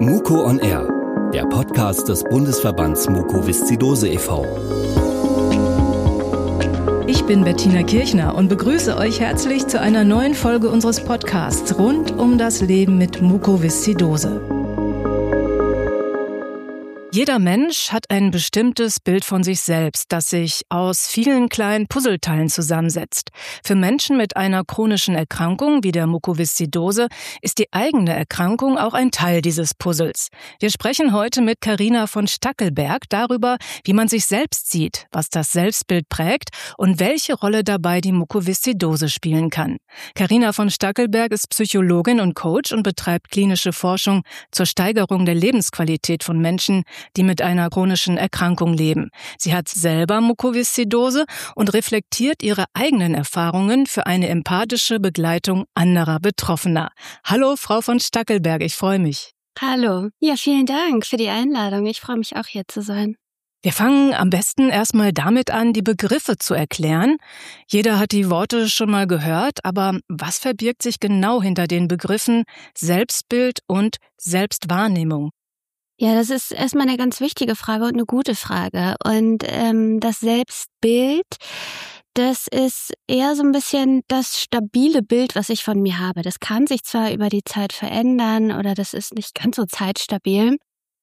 Muko on Air, der Podcast des Bundesverbands Mukoviszidose e.V. Ich bin Bettina Kirchner und begrüße euch herzlich zu einer neuen Folge unseres Podcasts rund um das Leben mit Mukoviszidose. Jeder Mensch hat ein bestimmtes Bild von sich selbst, das sich aus vielen kleinen Puzzleteilen zusammensetzt. Für Menschen mit einer chronischen Erkrankung wie der Mukoviszidose ist die eigene Erkrankung auch ein Teil dieses Puzzles. Wir sprechen heute mit Carina von Stackelberg darüber, wie man sich selbst sieht, was das Selbstbild prägt und welche Rolle dabei die Mukoviszidose spielen kann. Carina von Stackelberg ist Psychologin und Coach und betreibt klinische Forschung zur Steigerung der Lebensqualität von Menschen, die mit einer chronischen Erkrankung leben. Sie hat selber Mukoviszidose und reflektiert ihre eigenen Erfahrungen für eine empathische Begleitung anderer Betroffener. Hallo, Frau von Stackelberg, ich freue mich. Hallo. Ja, vielen Dank für die Einladung. Ich freue mich auch, hier zu sein. Wir fangen am besten erstmal damit an, die Begriffe zu erklären. Jeder hat die Worte schon mal gehört, aber was verbirgt sich genau hinter den Begriffen Selbstbild und Selbstwahrnehmung? Ja, das ist erstmal eine ganz wichtige Frage und eine gute Frage. Und das Selbstbild, das ist eher so ein bisschen das stabile Bild, was ich von mir habe. Das kann sich zwar über die Zeit verändern oder das ist nicht ganz so zeitstabil,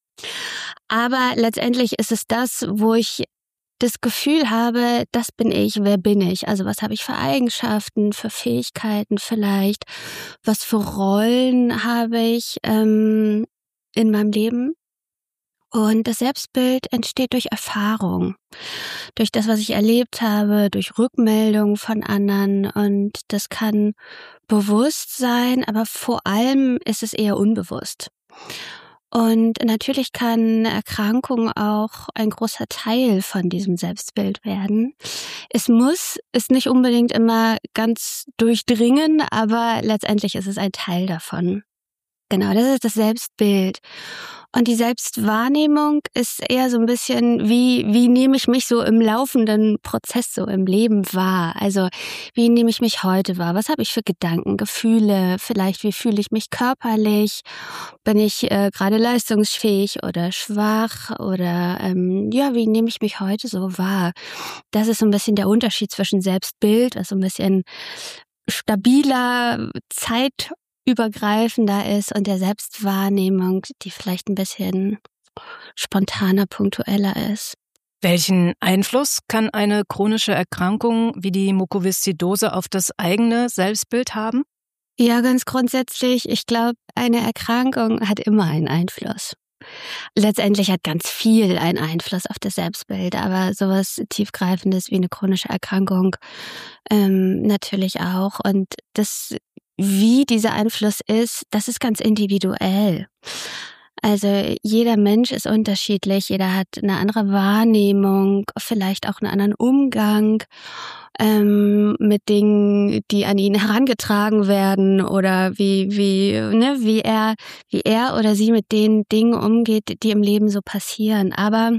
aber letztendlich ist es das, wo ich das Gefühl habe, das bin ich, wer bin ich? Also was habe ich für Eigenschaften, für Fähigkeiten vielleicht? Was für Rollen habe ich in meinem Leben? Und das Selbstbild entsteht durch Erfahrung, durch das, was ich erlebt habe, durch Rückmeldungen von anderen. Und das kann bewusst sein, aber vor allem ist es eher unbewusst. Und natürlich kann Erkrankung auch ein großer Teil von diesem Selbstbild werden. Es muss es nicht unbedingt immer ganz durchdringen, aber letztendlich ist es ein Teil davon. Genau, das ist das Selbstbild. Und die Selbstwahrnehmung ist eher so ein bisschen, wie nehme ich mich so im laufenden Prozess so im Leben wahr? Also, wie nehme ich mich heute wahr? Was habe ich für Gedanken, Gefühle? Vielleicht, wie fühle ich mich körperlich? Bin ich gerade leistungsfähig oder schwach? Oder wie nehme ich mich heute so wahr? Das ist so ein bisschen der Unterschied zwischen Selbstbild, was so ein bisschen stabiler, zeitübergreifender ist, und der Selbstwahrnehmung, die vielleicht ein bisschen spontaner, punktueller ist. Welchen Einfluss kann eine chronische Erkrankung wie die Mukoviszidose auf das eigene Selbstbild haben? Ja, ganz grundsätzlich, ich glaube, eine Erkrankung hat immer einen Einfluss. Letztendlich hat ganz viel einen Einfluss auf das Selbstbild, aber sowas Tiefgreifendes wie eine chronische Erkrankung natürlich auch. Und das, wie dieser Einfluss ist, das ist ganz individuell. Also jeder Mensch ist unterschiedlich, jeder hat eine andere Wahrnehmung, vielleicht auch einen anderen Umgang mit Dingen, die an ihn herangetragen werden, oder wie er oder sie mit den Dingen umgeht, die im Leben so passieren. Aber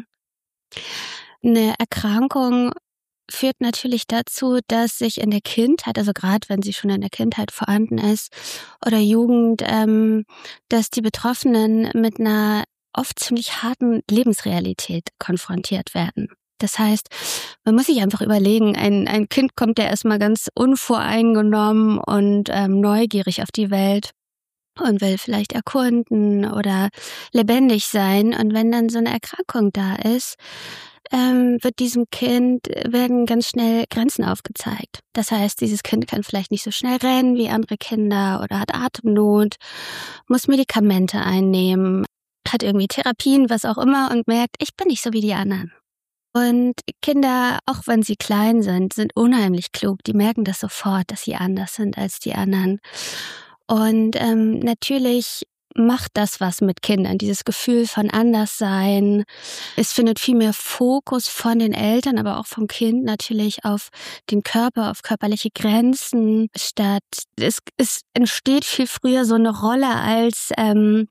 eine Erkrankung führt natürlich dazu, dass sich in der Kindheit, also gerade wenn sie schon in der Kindheit vorhanden ist oder Jugend, dass die Betroffenen mit einer oft ziemlich harten Lebensrealität konfrontiert werden. Das heißt, man muss sich einfach überlegen, ein Kind kommt ja erstmal ganz unvoreingenommen und neugierig auf die Welt und will vielleicht erkunden oder lebendig sein. Und wenn dann so eine Erkrankung da ist, wird diesem Kind, werden ganz schnell Grenzen aufgezeigt. Das heißt, dieses Kind kann vielleicht nicht so schnell rennen wie andere Kinder oder hat Atemnot, muss Medikamente einnehmen, hat irgendwie Therapien, was auch immer, und merkt, ich bin nicht so wie die anderen. Und Kinder, auch wenn sie klein sind unheimlich klug. Die merken das sofort, dass sie anders sind als die anderen. Und natürlich macht das was mit Kindern, dieses Gefühl von Anderssein. Es findet viel mehr Fokus von den Eltern, aber auch vom Kind natürlich auf den Körper, auf körperliche Grenzen statt. Es entsteht viel früher so eine Rolle als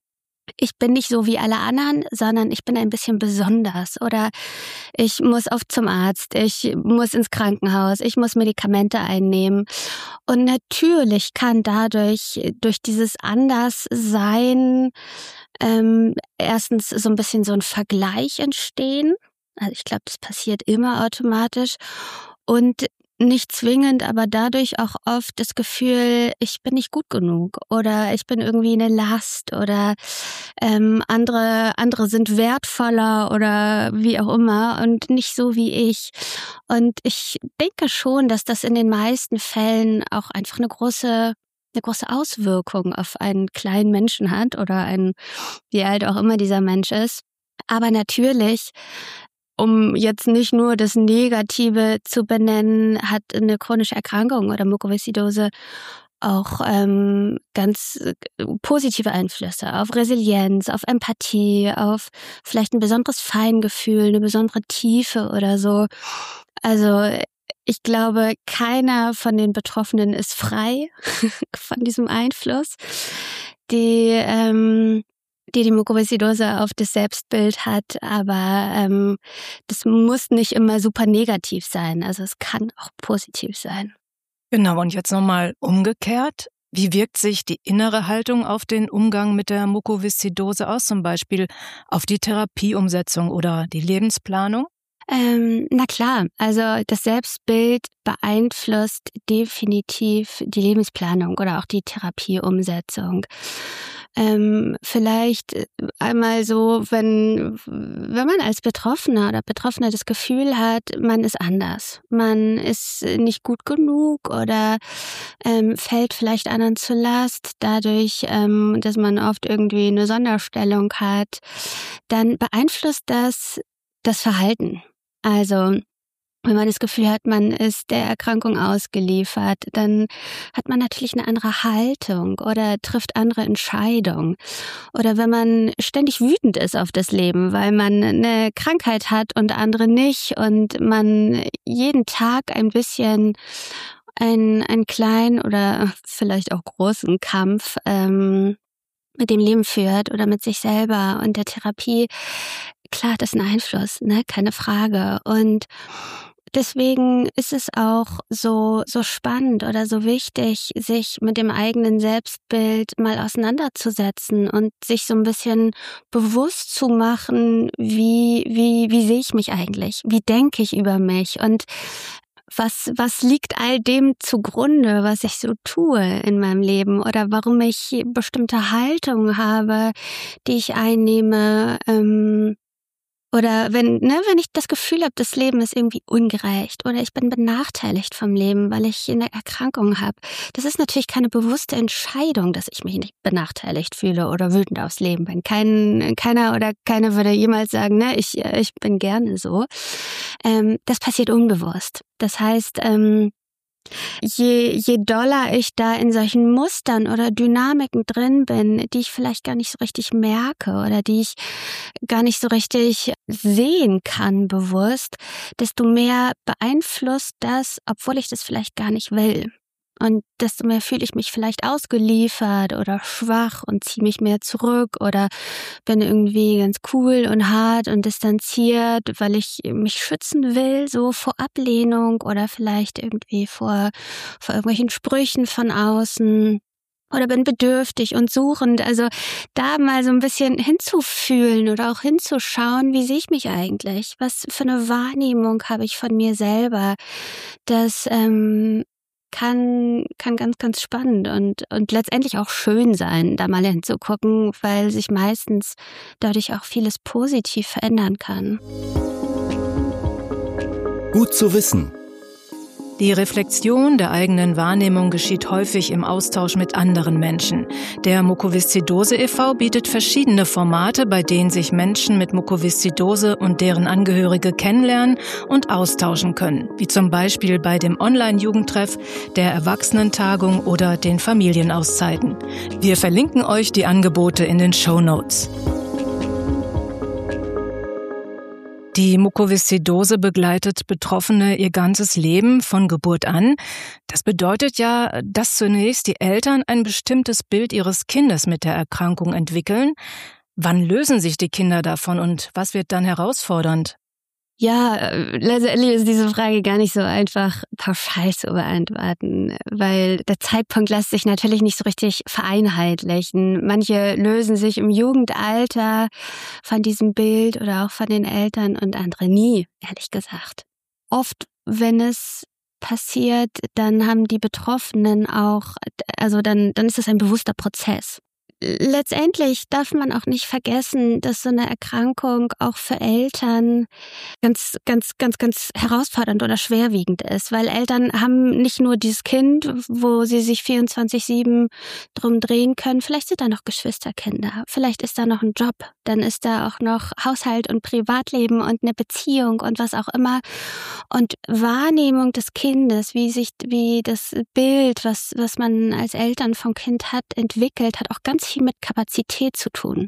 ich bin nicht so wie alle anderen, sondern ich bin ein bisschen besonders oder ich muss oft zum Arzt, ich muss ins Krankenhaus, ich muss Medikamente einnehmen. Und natürlich kann dadurch, durch dieses Anderssein, erstens so ein bisschen so ein Vergleich entstehen. Also ich glaube, das passiert immer automatisch. Und nicht zwingend, aber dadurch auch oft das Gefühl, ich bin nicht gut genug oder ich bin irgendwie eine Last oder andere sind wertvoller oder wie auch immer und nicht so wie ich. Und ich denke schon, dass das in den meisten Fällen auch einfach eine große Auswirkung auf einen kleinen Menschen hat oder wie alt auch immer dieser Mensch ist. Aber natürlich, um jetzt nicht nur das Negative zu benennen, hat eine chronische Erkrankung oder Mukoviszidose auch ganz positive Einflüsse auf Resilienz, auf Empathie, auf vielleicht ein besonderes Feingefühl, eine besondere Tiefe oder so. Also ich glaube, keiner von den Betroffenen ist frei von diesem Einfluss. Die Mukoviszidose auf das Selbstbild hat, aber das muss nicht immer super negativ sein. Also es kann auch positiv sein. Genau, und jetzt nochmal umgekehrt. Wie wirkt sich die innere Haltung auf den Umgang mit der Mukoviszidose aus, zum Beispiel auf die Therapieumsetzung oder die Lebensplanung? Na klar, also das Selbstbild beeinflusst definitiv die Lebensplanung oder auch die Therapieumsetzung. Vielleicht einmal so, wenn man als Betroffener oder Betroffener das Gefühl hat, man ist anders, man ist nicht gut genug oder fällt vielleicht anderen zur Last, dadurch, dass man oft irgendwie eine Sonderstellung hat, dann beeinflusst das Verhalten. Also wenn man das Gefühl hat, man ist der Erkrankung ausgeliefert, dann hat man natürlich eine andere Haltung oder trifft andere Entscheidungen. Oder wenn man ständig wütend ist auf das Leben, weil man eine Krankheit hat und andere nicht und man jeden Tag ein bisschen einen kleinen oder vielleicht auch großen Kampf mit dem Leben führt oder mit sich selber und der Therapie, klar, das ist ein Einfluss, ne, keine Frage. Und deswegen ist es auch so spannend oder so wichtig, sich mit dem eigenen Selbstbild mal auseinanderzusetzen und sich so ein bisschen bewusst zu machen, wie sehe ich mich eigentlich? Wie denke ich über mich? Und was liegt all dem zugrunde, was ich so tue in meinem Leben oder warum ich bestimmte Haltungen habe, die ich einnehme, oder wenn ich das Gefühl habe, das Leben ist irgendwie ungerecht oder ich bin benachteiligt vom Leben, weil ich eine Erkrankung habe. Das ist natürlich keine bewusste Entscheidung, dass ich mich nicht benachteiligt fühle oder wütend aufs Leben bin. Keiner oder keine würde jemals sagen, ne, ich bin gerne so. Das passiert unbewusst. Das heißt, je doller ich da in solchen Mustern oder Dynamiken drin bin, die ich vielleicht gar nicht so richtig merke oder die ich gar nicht so richtig sehen kann bewusst, desto mehr beeinflusst das, obwohl ich das vielleicht gar nicht will. Und desto mehr fühle ich mich vielleicht ausgeliefert oder schwach und ziehe mich mehr zurück oder bin irgendwie ganz cool und hart und distanziert, weil ich mich schützen will, so vor Ablehnung oder vielleicht irgendwie vor irgendwelchen Sprüchen von außen. Oder bin bedürftig und suchend. Also da mal so ein bisschen hinzufühlen oder auch hinzuschauen, wie sehe ich mich eigentlich? Was für eine Wahrnehmung habe ich von mir selber? Das kann ganz, ganz spannend und letztendlich auch schön sein, da mal hinzugucken, weil sich meistens dadurch auch vieles positiv verändern kann. Gut zu wissen. Die Reflexion der eigenen Wahrnehmung geschieht häufig im Austausch mit anderen Menschen. Der Mukoviszidose e.V. bietet verschiedene Formate, bei denen sich Menschen mit Mukoviszidose und deren Angehörige kennenlernen und austauschen können, wie zum Beispiel bei dem Online-Jugendtreff, der Erwachsenentagung oder den Familienauszeiten. Wir verlinken euch die Angebote in den Shownotes. Die Mukoviszidose begleitet Betroffene ihr ganzes Leben von Geburt an. Das bedeutet ja, dass zunächst die Eltern ein bestimmtes Bild ihres Kindes mit der Erkrankung entwickeln. Wann lösen sich die Kinder davon und was wird dann herausfordernd? Ja, letztendlich ist diese Frage gar nicht so einfach pauschal zu beantworten, weil der Zeitpunkt lässt sich natürlich nicht so richtig vereinheitlichen. Manche lösen sich im Jugendalter von diesem Bild oder auch von den Eltern und andere nie, ehrlich gesagt. Oft, wenn es passiert, dann haben die Betroffenen auch, also dann ist es ein bewusster Prozess. Letztendlich darf man auch nicht vergessen, dass so eine Erkrankung auch für Eltern ganz herausfordernd oder schwerwiegend ist, weil Eltern haben nicht nur dieses Kind, wo sie sich 24/7 drum drehen können, vielleicht sind da noch Geschwisterkinder, vielleicht ist da noch ein Job, dann ist da auch noch Haushalt und Privatleben und eine Beziehung und was auch immer. Und Wahrnehmung des Kindes, wie das Bild, was man als Eltern vom Kind hat, entwickelt, hat auch ganz viel mit Kapazität zu tun.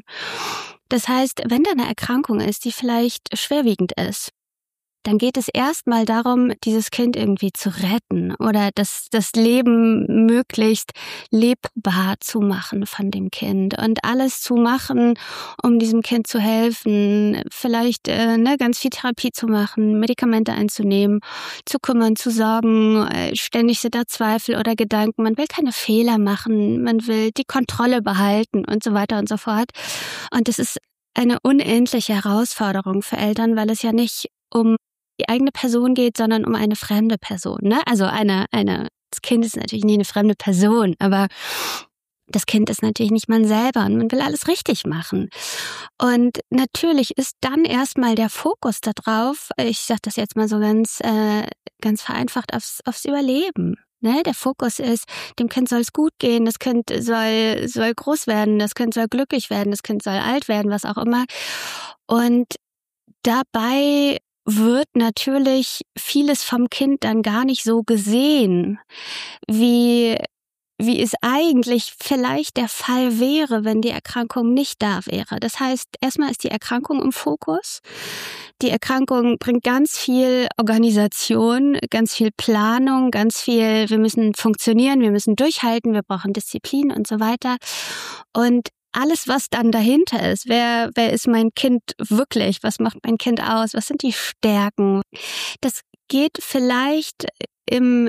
Das heißt, wenn da eine Erkrankung ist, die vielleicht schwerwiegend ist, dann geht es erstmal darum, dieses Kind irgendwie zu retten oder das Leben möglichst lebbar zu machen von dem Kind und alles zu machen, um diesem Kind zu helfen, vielleicht ganz viel Therapie zu machen, Medikamente einzunehmen, zu kümmern, zu sorgen, ständig sind da Zweifel oder Gedanken, man will keine Fehler machen, man will die Kontrolle behalten und so weiter und so fort. Und das ist eine unendliche Herausforderung für Eltern, weil es ja nicht um die eigene Person geht, sondern um eine fremde Person. Ne? Also das Kind ist natürlich nie eine fremde Person, aber das Kind ist natürlich nicht man selber und man will alles richtig machen. Und natürlich ist dann erstmal der Fokus darauf, ich sage das jetzt mal so ganz vereinfacht, aufs Überleben. Ne? Der Fokus ist, dem Kind soll es gut gehen, das Kind soll groß werden, das Kind soll glücklich werden, das Kind soll alt werden, was auch immer. Und dabei wird natürlich vieles vom Kind dann gar nicht so gesehen, wie es eigentlich vielleicht der Fall wäre, wenn die Erkrankung nicht da wäre. Das heißt, erstmal ist die Erkrankung im Fokus. Die Erkrankung bringt ganz viel Organisation, ganz viel Planung, ganz viel, wir müssen funktionieren, wir müssen durchhalten, wir brauchen Disziplin und so weiter. Und alles, was dann dahinter ist, wer ist mein Kind wirklich? Was macht mein Kind aus? Was sind die Stärken? Das geht vielleicht im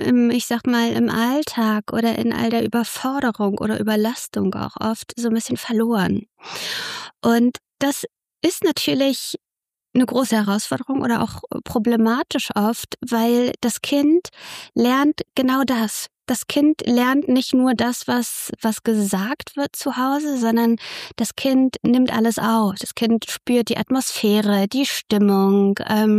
Alltag oder in all der Überforderung oder Überlastung auch oft so ein bisschen verloren. Und das ist natürlich eine große Herausforderung oder auch problematisch oft, weil das Kind lernt genau das. Das Kind lernt nicht nur das, was gesagt wird zu Hause, sondern das Kind nimmt alles auf. Das Kind spürt die Atmosphäre, die Stimmung.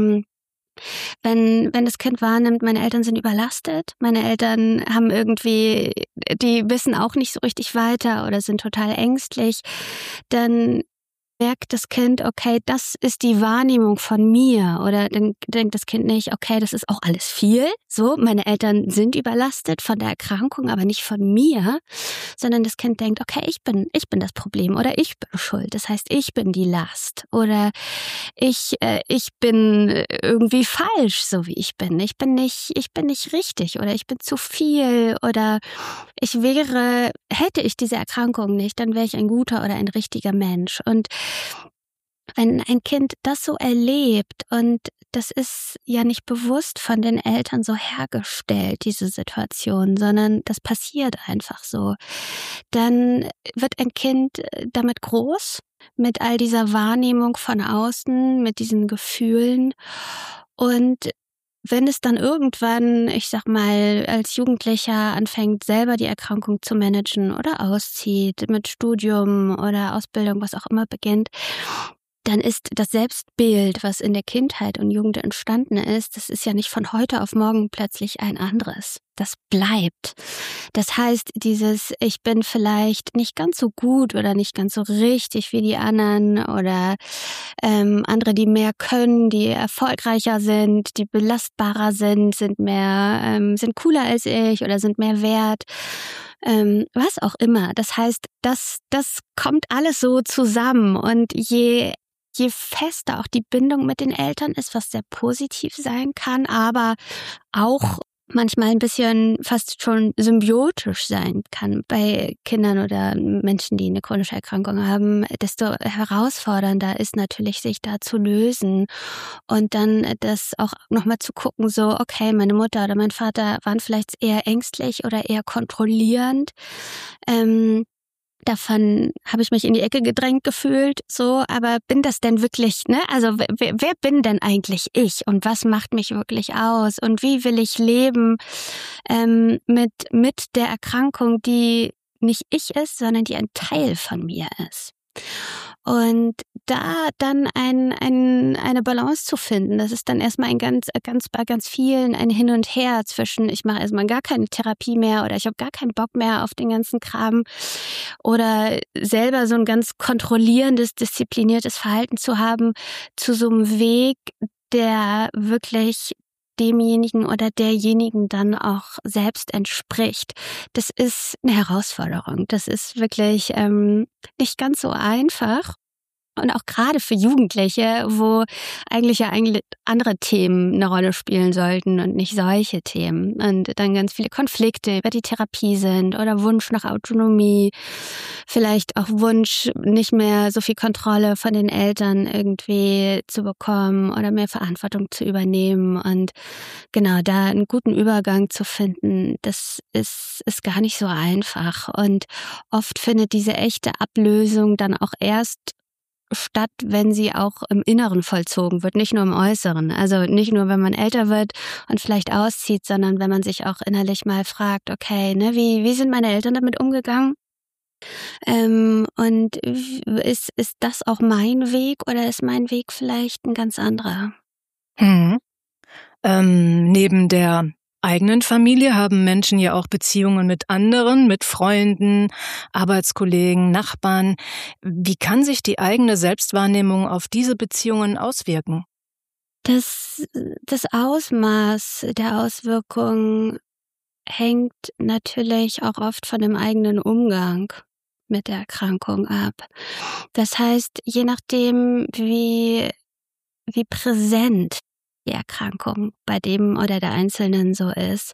Wenn das Kind wahrnimmt, meine Eltern sind überlastet, meine Eltern haben irgendwie, die wissen auch nicht so richtig weiter oder sind total ängstlich, dann merkt das Kind, okay, das ist die Wahrnehmung von mir. Oder dann denkt das Kind nicht, okay, das ist auch alles viel. So, meine Eltern sind überlastet von der Erkrankung, aber nicht von mir. Sondern das Kind denkt, okay, ich bin das Problem oder ich bin schuld. Das heißt, ich bin die Last. Oder ich bin irgendwie falsch, so wie ich bin. Ich bin nicht richtig oder ich bin zu viel oder hätte ich diese Erkrankung nicht, dann wäre ich ein guter oder ein richtiger Mensch. Und wenn ein Kind das so erlebt und das ist ja nicht bewusst von den Eltern so hergestellt, diese Situation, sondern das passiert einfach so, dann wird ein Kind damit groß, mit all dieser Wahrnehmung von außen, mit diesen Gefühlen. Und wenn es dann irgendwann, ich sag mal, als Jugendlicher anfängt, selber die Erkrankung zu managen oder auszieht, mit Studium oder Ausbildung, was auch immer beginnt, dann ist das Selbstbild, was in der Kindheit und Jugend entstanden ist, das ist ja nicht von heute auf morgen plötzlich ein anderes. Das bleibt. Das heißt, ich bin vielleicht nicht ganz so gut oder nicht ganz so richtig wie die anderen oder andere, die mehr können, die erfolgreicher sind, die belastbarer sind sind cooler als ich oder sind mehr wert. Was auch immer. Das heißt, das kommt alles so zusammen und je fester auch die Bindung mit den Eltern ist, was sehr positiv sein kann, aber auch manchmal ein bisschen fast schon symbiotisch sein kann bei Kindern oder Menschen, die eine chronische Erkrankung haben, desto herausfordernder ist natürlich, sich da zu lösen und dann das auch nochmal zu gucken, so, okay, meine Mutter oder mein Vater waren vielleicht eher ängstlich oder eher kontrollierend. Davon habe ich mich in die Ecke gedrängt gefühlt, so, aber bin das denn wirklich, ne? Also wer bin denn eigentlich ich und was macht mich wirklich aus und wie will ich leben mit der Erkrankung, die nicht ich ist, sondern die ein Teil von mir ist. Und da dann eine Balance zu finden, das ist dann erstmal bei ganz vielen ein Hin und Her zwischen, ich mache erstmal gar keine Therapie mehr oder ich habe gar keinen Bock mehr auf den ganzen Kram oder selber so ein ganz kontrollierendes, diszipliniertes Verhalten zu haben, zu so einem Weg, der wirklich demjenigen oder derjenigen dann auch selbst entspricht. Das ist eine Herausforderung. Das ist wirklich nicht ganz so einfach. Und auch gerade für Jugendliche, wo eigentlich andere Themen eine Rolle spielen sollten und nicht solche Themen. Und dann ganz viele Konflikte über die Therapie sind oder Wunsch nach Autonomie, vielleicht auch Wunsch, nicht mehr so viel Kontrolle von den Eltern irgendwie zu bekommen oder mehr Verantwortung zu übernehmen. Und genau, da einen guten Übergang zu finden, das ist gar nicht so einfach. Und oft findet diese echte Ablösung dann auch erst statt, wenn sie auch im Inneren vollzogen wird, nicht nur im Äußeren. Also nicht nur, wenn man älter wird und vielleicht auszieht, sondern wenn man sich auch innerlich mal fragt, okay, ne, wie sind meine Eltern damit umgegangen? Und ist das auch mein Weg oder ist mein Weg vielleicht ein ganz anderer? Neben der eigenen Familie haben Menschen ja auch Beziehungen mit anderen, mit Freunden, Arbeitskollegen, Nachbarn. Wie kann sich die eigene Selbstwahrnehmung auf diese Beziehungen auswirken? Das Ausmaß der Auswirkungen hängt natürlich auch oft von dem eigenen Umgang mit der Erkrankung ab. Das heißt, je nachdem, wie präsent die Erkrankung bei dem oder der Einzelnen so ist.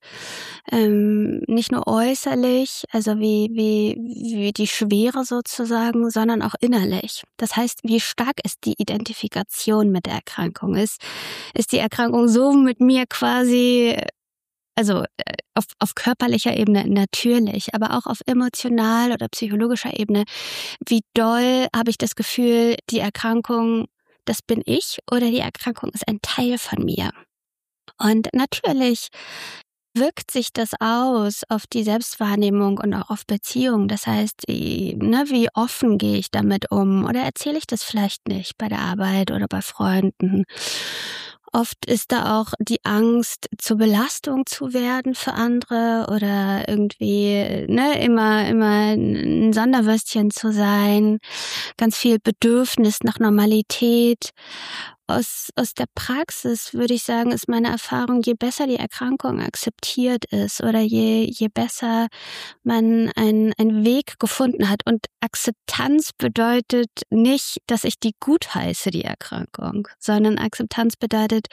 Nicht nur äußerlich, also wie die Schwere sozusagen, sondern auch innerlich. Das heißt, wie stark ist die Identifikation mit der Erkrankung? Ist die Erkrankung so mit mir quasi, also auf körperlicher Ebene natürlich, aber auch auf emotional oder psychologischer Ebene, wie doll habe ich das Gefühl, die Erkrankung, das bin ich oder die Erkrankung ist ein Teil von mir. Und natürlich wirkt sich das aus auf die Selbstwahrnehmung und auch auf Beziehungen. Das heißt, wie offen gehe ich damit um oder erzähle ich das vielleicht nicht bei der Arbeit oder bei Freunden. Oft ist da auch die Angst, zur Belastung zu werden für andere oder irgendwie immer ein Sonderwürstchen zu sein. Ganz viel Bedürfnis nach Normalität. Aus der Praxis würde ich sagen, ist meine Erfahrung, je besser die Erkrankung akzeptiert ist oder je besser man einen Weg gefunden hat. Und Akzeptanz bedeutet nicht, dass ich die gutheiße, die Erkrankung, sondern Akzeptanz bedeutet,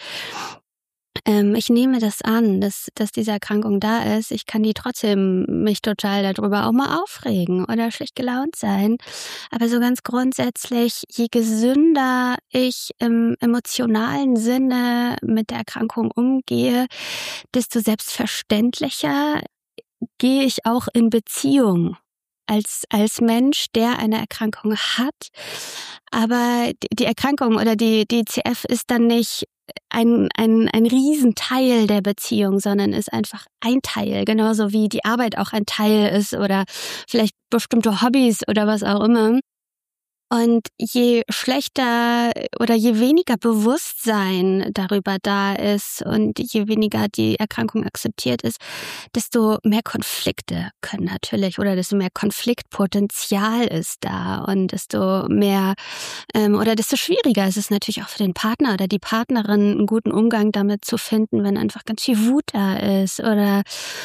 ich nehme das an, dass diese Erkrankung da ist. Ich kann die trotzdem mich total darüber auch mal aufregen oder schlecht gelaunt sein. Aber so ganz grundsätzlich, je gesünder ich im emotionalen Sinne mit der Erkrankung umgehe, desto selbstverständlicher gehe ich auch in Beziehung als Mensch, der eine Erkrankung hat. Aber die Erkrankung oder die CF ist dann nicht ein Riesenteil der Beziehung, sondern ist einfach ein Teil, genauso wie die Arbeit auch ein Teil ist oder vielleicht bestimmte Hobbys oder was auch immer. Und je schlechter oder je weniger Bewusstsein darüber da ist und je weniger die Erkrankung akzeptiert ist, desto mehr Konflikte können natürlich oder desto mehr Konfliktpotenzial ist da und desto mehr oder desto schwieriger ist es natürlich auch für den Partner oder die Partnerin, einen guten Umgang damit zu finden, wenn einfach ganz viel Wut da ist oder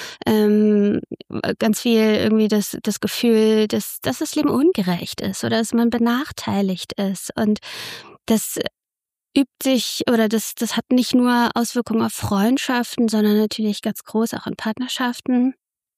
ganz viel irgendwie das Gefühl, dass das Leben ungerecht ist oder dass man benachteiligt ist. Und das übt sich, oder das hat nicht nur Auswirkungen auf Freundschaften, sondern natürlich ganz groß auch in Partnerschaften.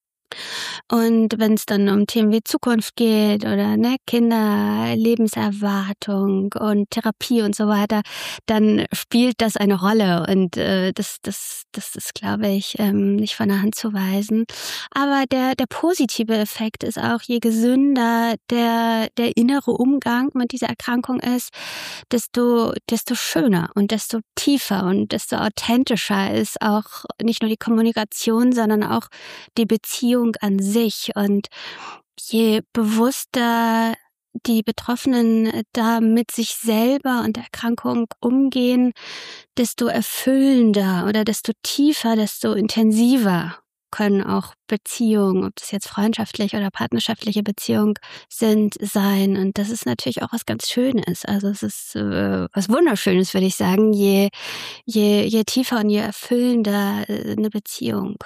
Und wenn es dann um Themen wie Zukunft geht oder Kinder, Lebenserwartung und Therapie und so weiter, dann spielt das eine Rolle. Und das ist, glaube ich, nicht von der Hand zu weisen. Aber der positive Effekt ist auch, je gesünder der innere Umgang mit dieser Erkrankung ist, desto schöner und desto tiefer und desto authentischer ist auch nicht nur die Kommunikation, sondern auch die Beziehung an sich. Und je bewusster die Betroffenen da mit sich selber und der Erkrankung umgehen, desto erfüllender oder desto tiefer, desto intensiver können auch Beziehungen, ob das jetzt freundschaftliche oder partnerschaftliche Beziehungen sind, sein. Und das ist natürlich auch was ganz Schönes. Also es ist was Wunderschönes, würde ich sagen, je tiefer und je erfüllender eine Beziehung.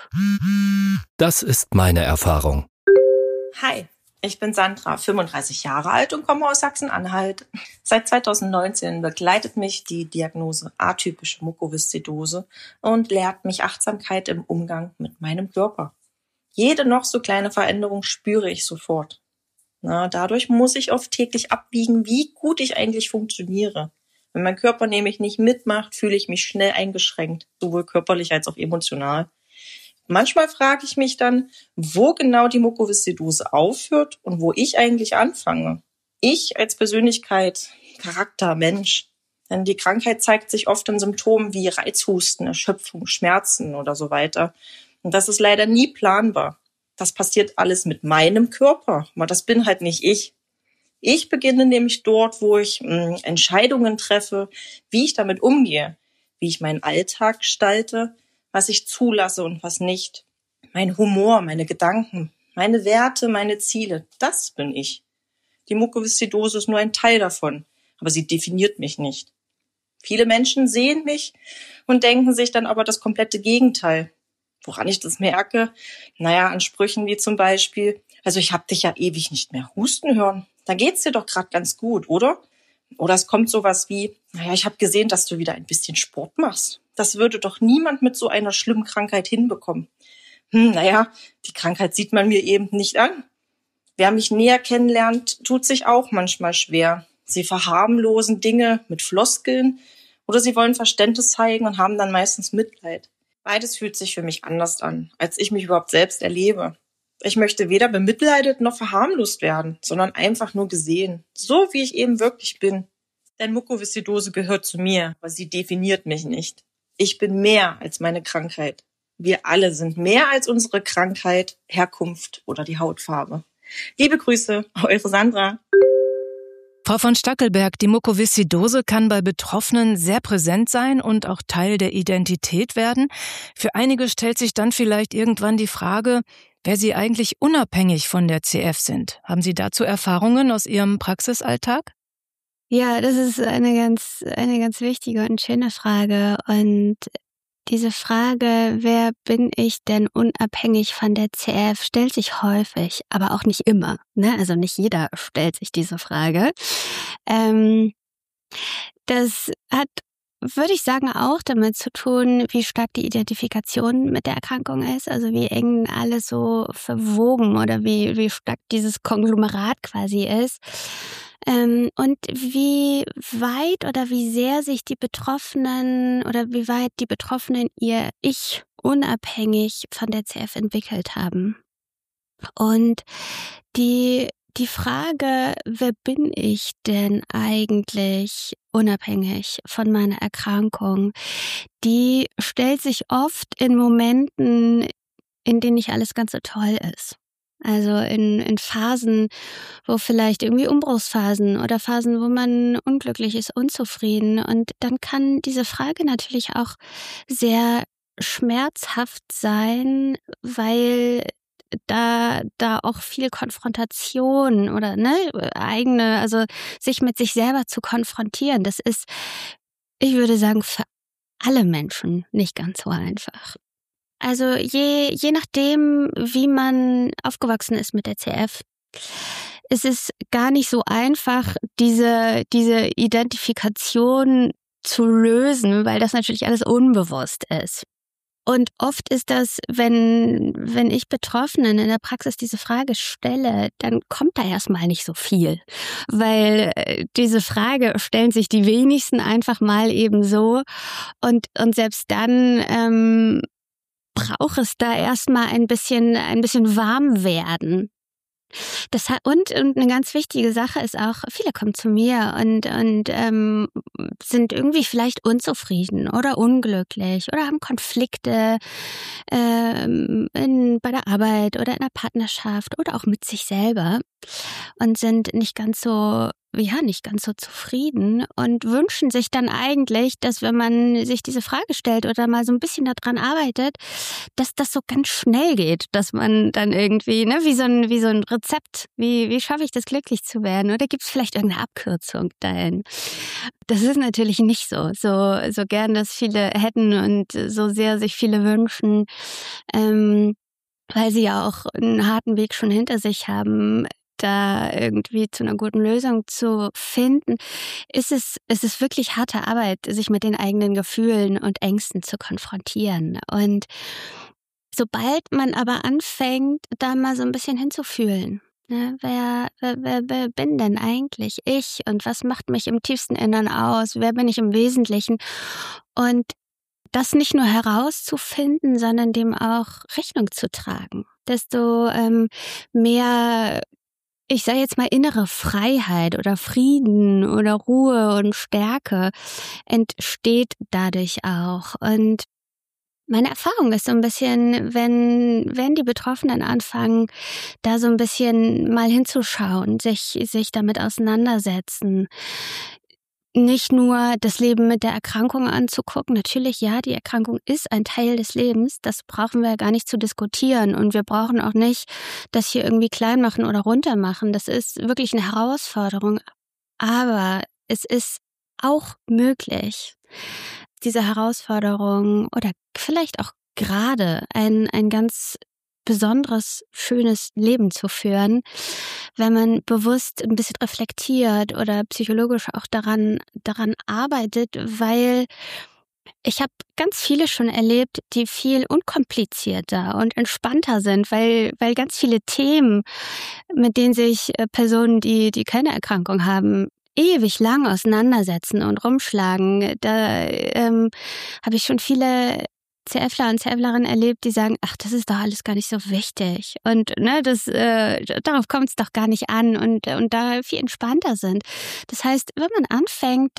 Das ist meine Erfahrung. Hi, ich bin Sandra, 35 Jahre alt und komme aus Sachsen-Anhalt. Seit 2019 begleitet mich die Diagnose atypische Mukoviszidose und lehrt mich Achtsamkeit im Umgang mit meinem Körper. Jede noch so kleine Veränderung spüre ich sofort. Dadurch muss ich oft täglich abwiegen, wie gut ich eigentlich funktioniere. Wenn mein Körper nämlich nicht mitmacht, fühle ich mich schnell eingeschränkt, sowohl körperlich als auch emotional. Manchmal frage ich mich dann, wo genau die Mukoviszidose aufhört und wo ich eigentlich anfange. Ich als Persönlichkeit, Charakter, Mensch. Denn die Krankheit zeigt sich oft in Symptomen wie Reizhusten, Erschöpfung, Schmerzen oder so weiter. Und das ist leider nie planbar. Das passiert alles mit meinem Körper, aber das bin halt nicht ich. Ich beginne nämlich dort, wo ich Entscheidungen treffe, wie ich damit umgehe, wie ich meinen Alltag gestalte, was ich zulasse und was nicht. Mein Humor, meine Gedanken, meine Werte, meine Ziele, das bin ich. Die Mukoviszidose ist nur ein Teil davon, aber sie definiert mich nicht. Viele Menschen sehen mich und denken sich dann aber das komplette Gegenteil. Woran ich das merke? An Sprüchen wie zum Beispiel, also ich habe dich ja ewig nicht mehr husten hören. Da geht's dir doch gerade ganz gut, oder? Oder es kommt sowas wie, ich habe gesehen, dass du wieder ein bisschen Sport machst. Das würde doch niemand mit so einer schlimmen Krankheit hinbekommen. Die Krankheit sieht man mir eben nicht an. Wer mich näher kennenlernt, tut sich auch manchmal schwer. Sie verharmlosen Dinge mit Floskeln oder sie wollen Verständnis zeigen und haben dann meistens Mitleid. Beides fühlt sich für mich anders an, als ich mich überhaupt selbst erlebe. Ich möchte weder bemitleidet noch verharmlost werden, sondern einfach nur gesehen, so wie ich eben wirklich bin. Denn Mukoviszidose gehört zu mir, aber sie definiert mich nicht. Ich bin mehr als meine Krankheit. Wir alle sind mehr als unsere Krankheit, Herkunft oder die Hautfarbe. Liebe Grüße, eure Sandra. Frau von Stackelberg, die Mukoviszidose kann bei Betroffenen sehr präsent sein und auch Teil der Identität werden. Für einige stellt sich dann vielleicht irgendwann die Frage, wer sie eigentlich unabhängig von der CF sind. Haben Sie dazu Erfahrungen aus Ihrem Praxisalltag? Ja, das ist eine ganz wichtige und schöne Frage. Und diese Frage, wer bin ich denn unabhängig von der CF, stellt sich häufig, aber auch nicht immer. Also nicht jeder stellt sich diese Frage. Das hat, würde ich sagen, auch damit zu tun, wie stark die Identifikation mit der Erkrankung ist, also wie eng alles so verwoben oder wie stark dieses Konglomerat quasi ist. Und wie weit oder wie sehr sich die Betroffenen oder wie weit die Betroffenen ihr Ich unabhängig von der CF entwickelt haben. Und die Frage, wer bin ich denn eigentlich unabhängig von meiner Erkrankung, die stellt sich oft in Momenten, in denen nicht alles ganz so toll ist. Also in Phasen, wo vielleicht irgendwie Umbruchsphasen oder Phasen, wo man unglücklich ist, unzufrieden. Und dann kann diese Frage natürlich auch sehr schmerzhaft sein, weil da auch viel Konfrontation oder eigene, also sich mit sich selber zu konfrontieren, das ist, ich würde sagen, für alle Menschen nicht ganz so einfach. Also je nachdem, wie man aufgewachsen ist mit der CF, ist es gar nicht so einfach, diese Identifikation zu lösen, weil das natürlich alles unbewusst ist. Und oft ist das, wenn ich Betroffenen in der Praxis diese Frage stelle, dann kommt da erstmal nicht so viel. Weil diese Frage stellen sich die wenigsten einfach mal eben so. Und selbst dann braucht es da erstmal ein bisschen warm werden. Und eine ganz wichtige Sache ist auch, viele kommen zu mir und sind irgendwie vielleicht unzufrieden oder unglücklich oder haben Konflikte bei der Arbeit oder in der Partnerschaft oder auch mit sich selber und sind nicht ganz so zufrieden und wünschen sich dann eigentlich, dass wenn man sich diese Frage stellt oder mal so ein bisschen daran arbeitet, dass das so ganz schnell geht, dass man dann irgendwie, wie so ein Rezept, wie schaffe ich das, glücklich zu werden? Oder gibt es vielleicht irgendeine Abkürzung dahin? Das ist natürlich nicht so gern das viele hätten und so sehr sich viele wünschen, weil sie ja auch einen harten Weg schon hinter sich haben, da irgendwie zu einer guten Lösung zu finden, ist es wirklich harte Arbeit, sich mit den eigenen Gefühlen und Ängsten zu konfrontieren. Und sobald man aber anfängt, da mal so ein bisschen hinzufühlen, ne, wer bin denn eigentlich ich und was macht mich im tiefsten Innern aus, wer bin ich im Wesentlichen, und das nicht nur herauszufinden, sondern dem auch Rechnung zu tragen, desto mehr, ich sage jetzt mal, innere Freiheit oder Frieden oder Ruhe und Stärke entsteht dadurch auch. Und meine Erfahrung ist so ein bisschen, wenn die Betroffenen anfangen, da so ein bisschen mal hinzuschauen, sich damit auseinandersetzen, nicht nur das Leben mit der Erkrankung anzugucken. Natürlich, ja, die Erkrankung ist ein Teil des Lebens. Das brauchen wir gar nicht zu diskutieren. Und wir brauchen auch nicht das hier irgendwie klein machen oder runter machen. Das ist wirklich eine Herausforderung. Aber es ist auch möglich, diese Herausforderung oder vielleicht auch gerade ein ganz besonderes, schönes Leben zu führen, wenn man bewusst ein bisschen reflektiert oder psychologisch auch daran arbeitet, weil ich habe ganz viele schon erlebt, die viel unkomplizierter und entspannter sind, weil ganz viele Themen, mit denen sich Personen, die keine Erkrankung haben, ewig lang auseinandersetzen und rumschlagen. Da habe ich schon viele CFler und CFlerinnen erlebt, die sagen, ach, das ist doch alles gar nicht so wichtig. Und darauf kommt es doch gar nicht an und da viel entspannter sind. Das heißt, wenn man anfängt,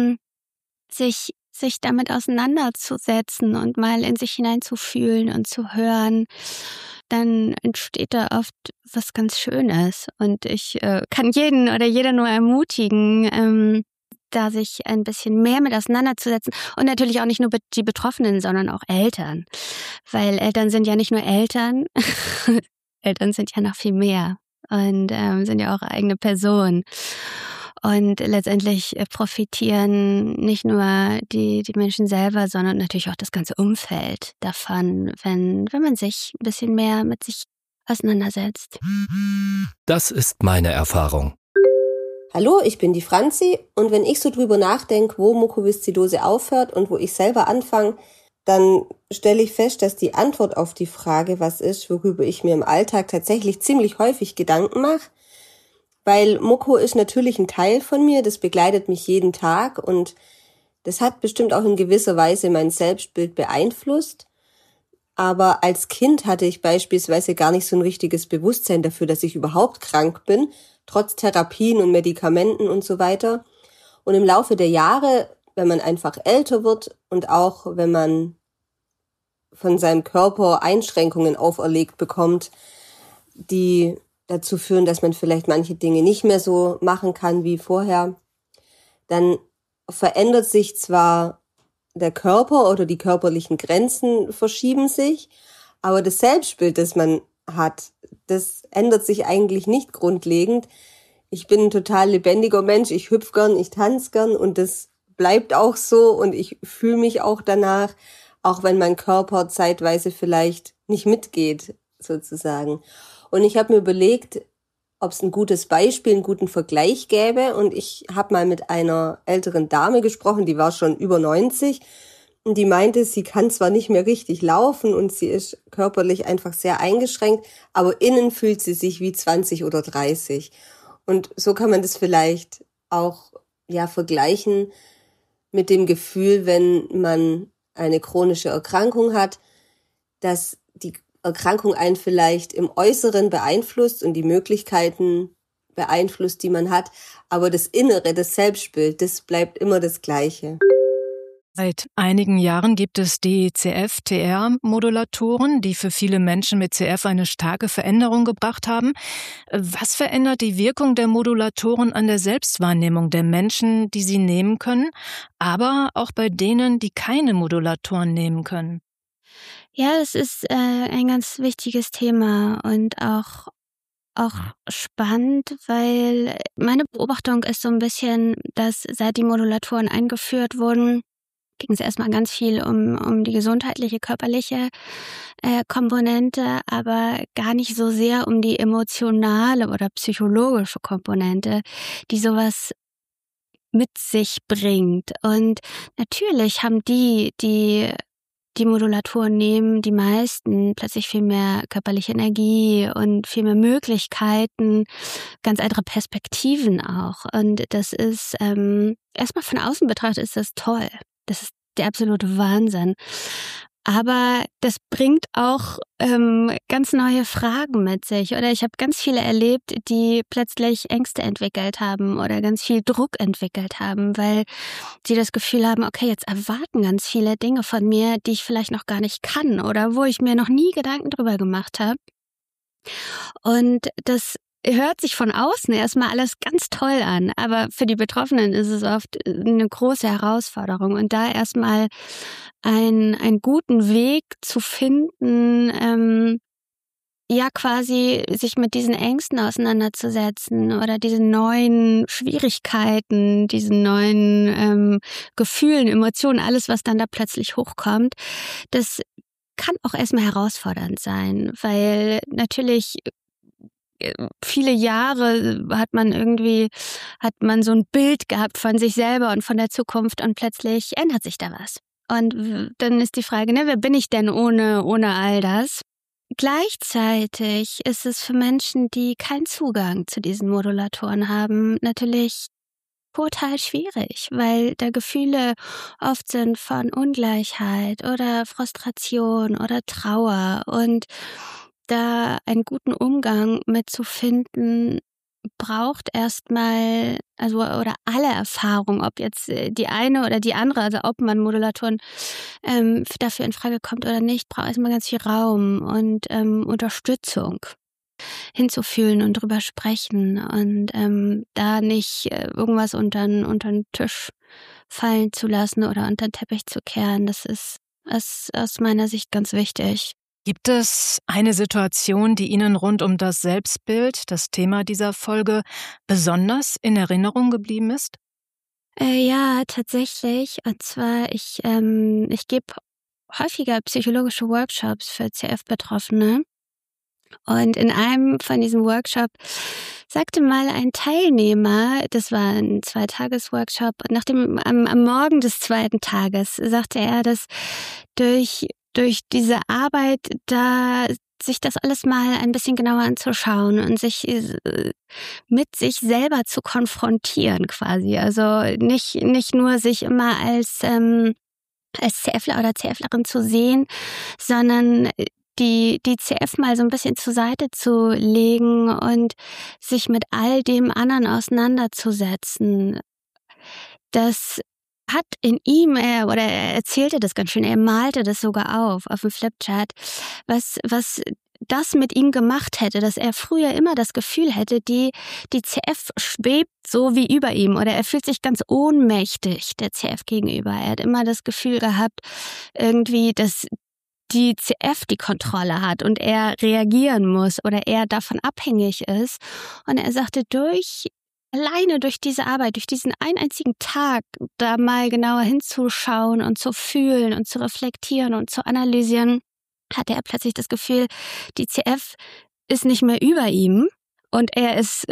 sich damit auseinanderzusetzen und mal in sich hineinzufühlen und zu hören, dann entsteht da oft was ganz Schönes. Und ich kann jeden oder jeder nur ermutigen, da sich ein bisschen mehr mit auseinanderzusetzen. Und natürlich auch nicht nur die Betroffenen, sondern auch Eltern. Weil Eltern sind ja nicht nur Eltern, Eltern sind ja noch viel mehr und sind ja auch eigene Personen. Und letztendlich profitieren nicht nur die Menschen selber, sondern natürlich auch das ganze Umfeld davon, wenn man sich ein bisschen mehr mit sich auseinandersetzt. Das ist meine Erfahrung. Hallo, ich bin die Franzi, und wenn ich so drüber nachdenke, wo Mukoviszidose aufhört und wo ich selber anfange, dann stelle ich fest, dass die Antwort auf die Frage, was ist, worüber ich mir im Alltag tatsächlich ziemlich häufig Gedanken mache, weil Muko ist natürlich ein Teil von mir, das begleitet mich jeden Tag und das hat bestimmt auch in gewisser Weise mein Selbstbild beeinflusst. Aber als Kind hatte ich beispielsweise gar nicht so ein richtiges Bewusstsein dafür, dass ich überhaupt krank bin, trotz Therapien und Medikamenten und so weiter. Und im Laufe der Jahre, wenn man einfach älter wird und auch wenn man von seinem Körper Einschränkungen auferlegt bekommt, die dazu führen, dass man vielleicht manche Dinge nicht mehr so machen kann wie vorher, dann verändert sich zwar der Körper oder die körperlichen Grenzen verschieben sich, aber das Selbstbild, das man hat, das ändert sich eigentlich nicht grundlegend. Ich bin ein total lebendiger Mensch, ich hüpf gern, ich tanze gern und das bleibt auch so und ich fühle mich auch danach, auch wenn mein Körper zeitweise vielleicht nicht mitgeht, sozusagen. Und ich habe mir überlegt, ob es ein gutes Beispiel, einen guten Vergleich gäbe. Und ich habe mal mit einer älteren Dame gesprochen, die war schon über 90. Und die meinte, sie kann zwar nicht mehr richtig laufen und sie ist körperlich einfach sehr eingeschränkt, aber innen fühlt sie sich wie 20 oder 30. Und so kann man das vielleicht auch vergleichen mit dem Gefühl, wenn man eine chronische Erkrankung hat, dass die Erkrankung einen vielleicht im Äußeren beeinflusst und die Möglichkeiten beeinflusst, die man hat, aber das Innere, das Selbstbild, das bleibt immer das Gleiche. Seit einigen Jahren gibt es die CF-TR-Modulatoren, die für viele Menschen mit CF eine starke Veränderung gebracht haben. Was verändert die Wirkung der Modulatoren an der Selbstwahrnehmung der Menschen, die sie nehmen können, aber auch bei denen, die keine Modulatoren nehmen können? Ja, das ist ein ganz wichtiges Thema und auch spannend, weil meine Beobachtung ist so ein bisschen, dass seit die Modulatoren eingeführt wurden, ging es erstmal ganz viel um die gesundheitliche, körperliche Komponente, aber gar nicht so sehr um die emotionale oder psychologische Komponente, die sowas mit sich bringt. Und natürlich haben die Modulatoren nehmen, die meisten plötzlich viel mehr körperliche Energie und viel mehr Möglichkeiten, ganz andere Perspektiven auch. Und das ist, erstmal von außen betrachtet ist das toll. Das ist der absolute Wahnsinn. Aber das bringt auch ganz neue Fragen mit sich. Oder ich habe ganz viele erlebt, die plötzlich Ängste entwickelt haben oder ganz viel Druck entwickelt haben, weil sie das Gefühl haben, okay, jetzt erwarten ganz viele Dinge von mir, die ich vielleicht noch gar nicht kann oder wo ich mir noch nie Gedanken drüber gemacht habe. Und das hört sich von außen erstmal alles ganz toll an, aber für die Betroffenen ist es oft eine große Herausforderung. Und da erstmal einen guten Weg zu finden, quasi sich mit diesen Ängsten auseinanderzusetzen oder diesen neuen Schwierigkeiten, diesen neuen Gefühlen, Emotionen, alles, was dann da plötzlich hochkommt, das kann auch erstmal herausfordernd sein, weil natürlich viele Jahre hat man so ein Bild gehabt von sich selber und von der Zukunft und plötzlich ändert sich da was. Und dann ist die Frage, wer bin ich denn ohne all das? Gleichzeitig ist es für Menschen, die keinen Zugang zu diesen Modulatoren haben, natürlich total schwierig, weil da Gefühle oft sind von Ungleichheit oder Frustration oder Trauer und da einen guten Umgang mit zu finden, braucht erstmal, oder alle Erfahrung, ob jetzt die eine oder die andere, also ob man Modulatoren dafür in Frage kommt oder nicht, braucht erstmal ganz viel Raum und Unterstützung hinzufühlen und drüber sprechen und da nicht irgendwas unter den Tisch fallen zu lassen oder unter den Teppich zu kehren. Das ist aus meiner Sicht ganz wichtig. Gibt es eine Situation, die Ihnen rund um das Selbstbild, das Thema dieser Folge, besonders in Erinnerung geblieben ist? Ja, tatsächlich. Und zwar, ich gebe häufiger psychologische Workshops für CF-Betroffene. Und in einem von diesem Workshop sagte mal ein Teilnehmer, das war ein 2-Tages-Workshop, am Morgen des 2. Tages sagte er, dass durch diese Arbeit da sich das alles mal ein bisschen genauer anzuschauen und sich mit sich selber zu konfrontieren quasi. Also nicht nur sich immer als CFler oder CFlerin zu sehen, sondern die CF mal so ein bisschen zur Seite zu legen und sich mit all dem anderen auseinanderzusetzen. Das hat in ihm, er erzählte das ganz schön, er malte das sogar auf dem Flipchart, was das mit ihm gemacht hätte, dass er früher immer das Gefühl hätte, die CF schwebt so wie über ihm oder er fühlt sich ganz ohnmächtig der CF gegenüber. Er hat immer das Gefühl gehabt, irgendwie, dass die CF die Kontrolle hat und er reagieren muss oder er davon abhängig ist. Und er sagte, alleine durch diese Arbeit, durch diesen einen einzigen Tag, da mal genauer hinzuschauen und zu fühlen und zu reflektieren und zu analysieren, hatte er plötzlich das Gefühl, die CF ist nicht mehr über ihm und er ist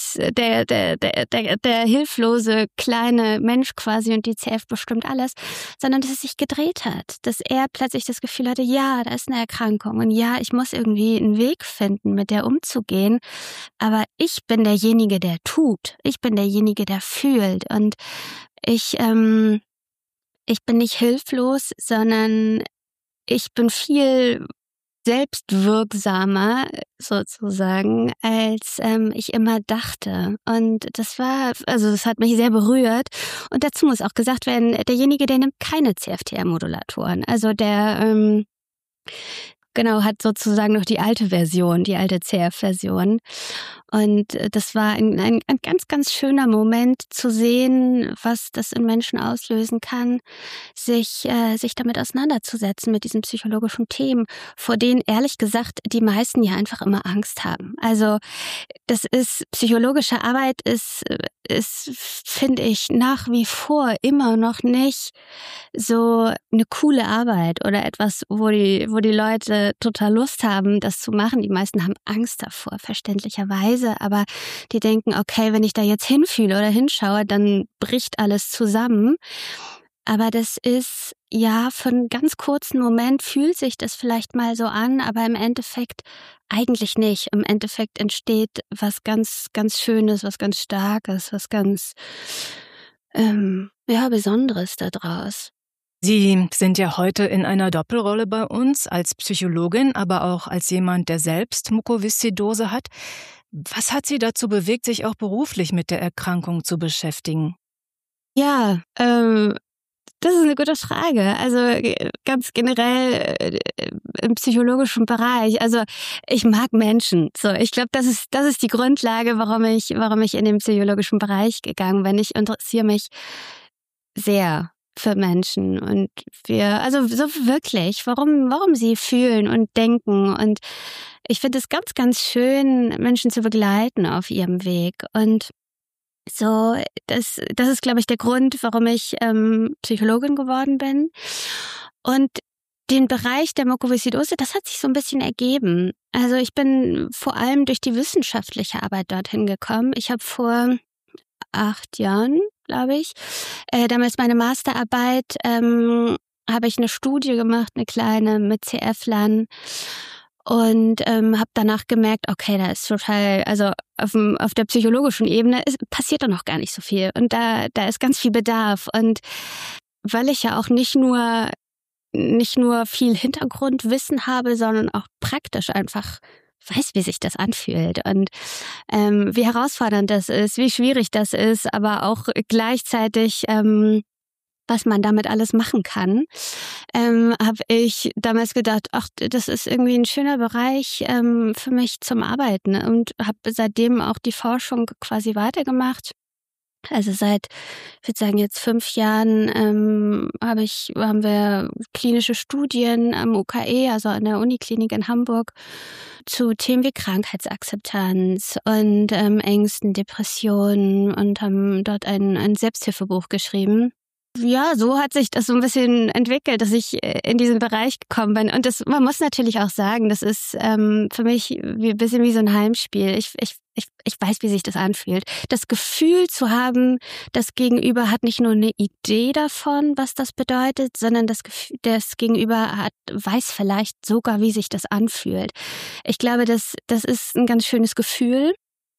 der hilflose kleine Mensch quasi und die CF bestimmt alles, sondern dass es sich gedreht hat, dass er plötzlich das Gefühl hatte, ja, da ist eine Erkrankung und ja, ich muss irgendwie einen Weg finden, mit der umzugehen, aber ich bin derjenige, der tut, ich bin derjenige, der fühlt und ich bin nicht hilflos, sondern ich bin viel selbstwirksamer sozusagen, als ich immer dachte. Und das hat mich sehr berührt. Und dazu muss auch gesagt werden, derjenige, der nimmt keine CFTR-Modulatoren. Also der hat sozusagen noch die alte Version, die alte CF-Version. Und das war ein ganz, ganz schöner Moment zu sehen, was das in Menschen auslösen kann, sich damit auseinanderzusetzen, mit diesen psychologischen Themen, vor denen ehrlich gesagt die meisten ja einfach immer Angst haben. Also psychologische Arbeit ist, finde ich, nach wie vor immer noch nicht so eine coole Arbeit oder etwas, wo die Leute total Lust haben, das zu machen. Die meisten haben Angst davor, verständlicherweise. Aber die denken, okay, wenn ich da jetzt hinfühle oder hinschaue, dann bricht alles zusammen. Aber das ist, ja, für einen ganz kurzen Moment fühlt sich das vielleicht mal so an, aber im Endeffekt eigentlich nicht. Im Endeffekt entsteht was ganz, ganz Schönes, was ganz Starkes, was ganz, Besonderes daraus. Sie sind ja heute in einer Doppelrolle bei uns, als Psychologin, aber auch als jemand, der selbst Mukoviszidose hat. Was hat Sie dazu bewegt, sich auch beruflich mit der Erkrankung zu beschäftigen? Ja, das ist eine gute Frage. Also ganz generell im psychologischen Bereich. Also ich mag Menschen. So, ich glaube, das ist die Grundlage, warum ich in den psychologischen Bereich gegangen bin. Ich interessiere mich sehr für Menschen und so wirklich, warum sie fühlen und denken. Und ich finde es ganz, ganz schön, Menschen zu begleiten auf ihrem Weg. Und so, das ist, glaube ich, der Grund, warum ich Psychologin geworden bin. Und den Bereich der Mukoviszidose, das hat sich so ein bisschen ergeben. Also ich bin vor allem durch die wissenschaftliche Arbeit dorthin gekommen. Ich habe vor 8 Jahren, glaube ich, damals meine Masterarbeit, habe ich eine Studie gemacht, eine kleine mit CF-Lern. Und habe danach gemerkt, okay, da ist total, also auf der psychologischen Ebene passiert da noch gar nicht so viel. Und da ist ganz viel Bedarf. Und weil ich ja auch nicht nur viel Hintergrundwissen habe, sondern auch praktisch einfach weiß, wie sich das anfühlt und wie herausfordernd das ist, wie schwierig das ist, aber auch gleichzeitig was man damit alles machen kann, habe ich damals gedacht, ach, das ist irgendwie ein schöner Bereich für mich zum Arbeiten und habe seitdem auch die Forschung quasi weitergemacht. Also seit, ich würde sagen, jetzt 5 Jahren haben wir klinische Studien am UKE, also an der Uniklinik in Hamburg, zu Themen wie Krankheitsakzeptanz und Ängsten, Depressionen und haben dort ein Selbsthilfebuch geschrieben. Ja, so hat sich das so ein bisschen entwickelt, dass ich in diesen Bereich gekommen bin. Und man muss natürlich auch sagen, das ist für mich ein bisschen wie so ein Heimspiel. Ich weiß, wie sich das anfühlt. Das Gefühl zu haben, das Gegenüber hat nicht nur eine Idee davon, was das bedeutet, sondern das Gegenüber weiß vielleicht sogar, wie sich das anfühlt. Ich glaube, das ist ein ganz schönes Gefühl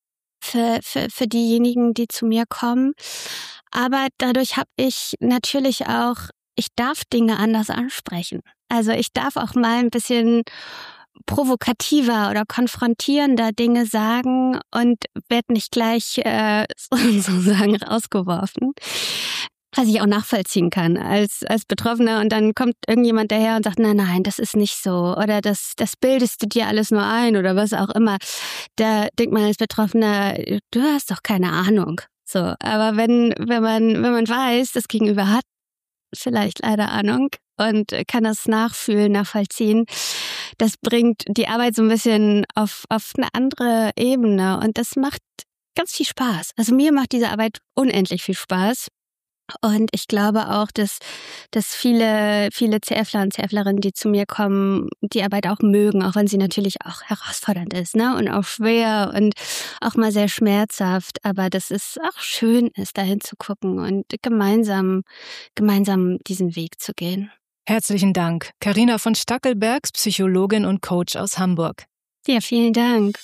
für diejenigen, die zu mir kommen. Aber dadurch habe ich natürlich auch, ich darf Dinge anders ansprechen. Also ich darf auch mal ein bisschen provokativer oder konfrontierender Dinge sagen und werde nicht gleich sozusagen rausgeworfen. Was ich auch nachvollziehen kann als Betroffener. Und dann kommt irgendjemand daher und sagt, nein, das ist nicht so. Oder das bildest du dir alles nur ein oder was auch immer. Da denkt man als Betroffener, du hast doch keine Ahnung. So, aber wenn man weiß, das Gegenüber hat vielleicht leider Ahnung und kann das nachfühlen, nachvollziehen, das bringt die Arbeit so ein bisschen auf eine andere Ebene und das macht ganz viel Spaß. Also mir macht diese Arbeit unendlich viel Spaß. Und ich glaube auch, dass viele CFler und CFlerinnen, die zu mir kommen, die Arbeit auch mögen, auch wenn sie natürlich auch herausfordernd ist, ne? Und auch schwer und auch mal sehr schmerzhaft. Aber dass es auch schön ist, dahin zu gucken und gemeinsam diesen Weg zu gehen. Herzlichen Dank. Carina von Stackelbergs, Psychologin und Coach aus Hamburg. Ja, vielen Dank.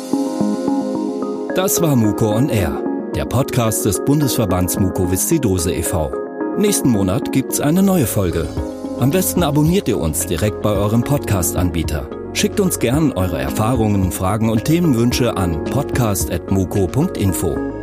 Das war Muko on Air, der Podcast des Bundesverbands Mukoviszidose e.V. Nächsten Monat gibt's eine neue Folge. Am besten abonniert ihr uns direkt bei eurem Podcast-Anbieter. Schickt uns gern eure Erfahrungen, Fragen und Themenwünsche an podcast@muko.info.